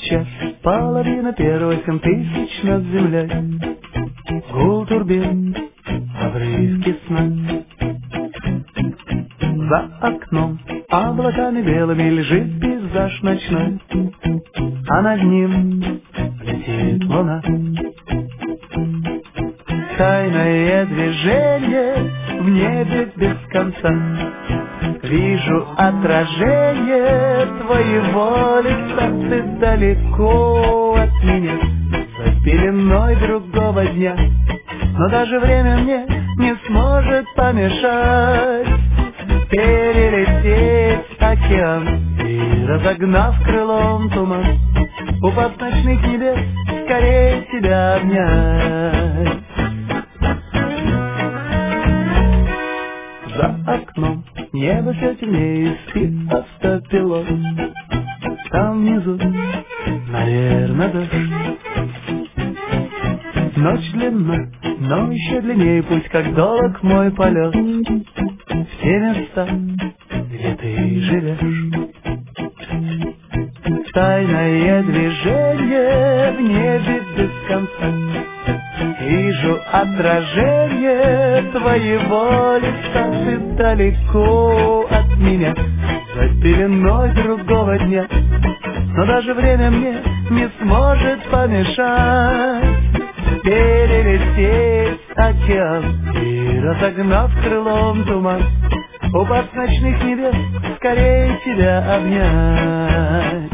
час, половина первого, 7000 над землей. Гул турбин, обрывки сна. За окном облаками белыми лежит пейзаж ночной, а над ним летит луна. Тайное движение в небе без конца. Вижу отражение твоего лица. Ты далеко от меня, за пеленой другого дня, но даже время мне не сможет помешать перелететь океан и, разогнав крылом туман, упав с ночных небес, скорее тебя обнять. За окном небо все темнее, спит автопилот. Там внизу, наверное, дождь. Ночь длинна, но еще длиннее путь, как долг мой полет в те места, где ты живешь. Тайное движение в небе без конца. Вижу отражение твоего лица. Ты далеко от меня, за пеленой другого дня, но даже время мне не сможет помешать перелететь океан и, разогнав крылом туман, упав с ночных небес, скорее тебя обнять.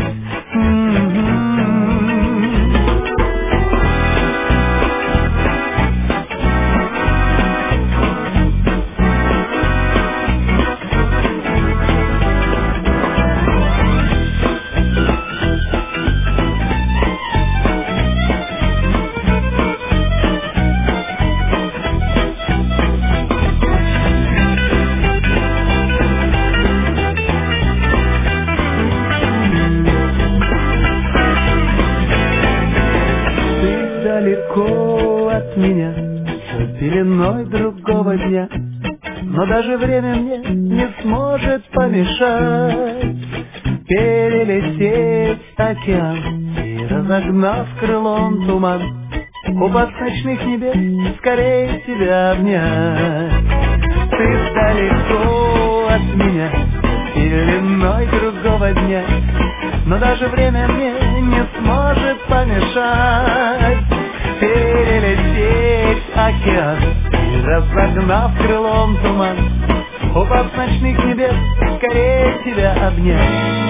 Далеко от меня, за пеленой другого дня, но даже время мне не сможет помешать перелететь океан и, разогнав крылом туман, упав с ночных небес, скорее тебя обнять. Ты далеко от меня, пеленой другого дня, но даже время мне не сможет помешать перелететь океан и, разогнав крылом туман, упав с ночных небес, скорее тебя обнять.